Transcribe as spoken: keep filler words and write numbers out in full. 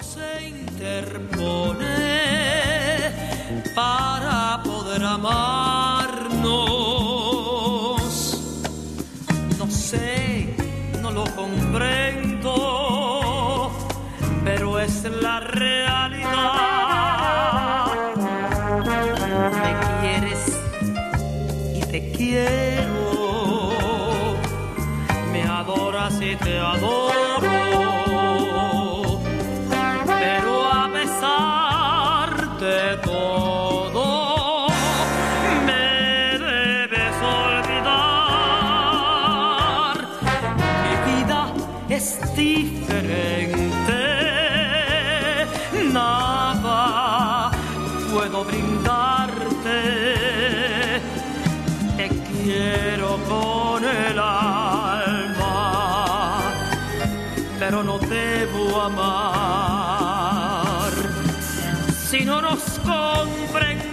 se interpone para poder amarnos. No sé, no lo comprendo, pero es la realidad. Me quieres y te quiero, me adoras y te adoro, pero a pesar de todo me debes olvidar. Mi vida es diferente, nada puedo brindarte. Te quiero con el alma, pero no debo amar. Si no nos comprendemos,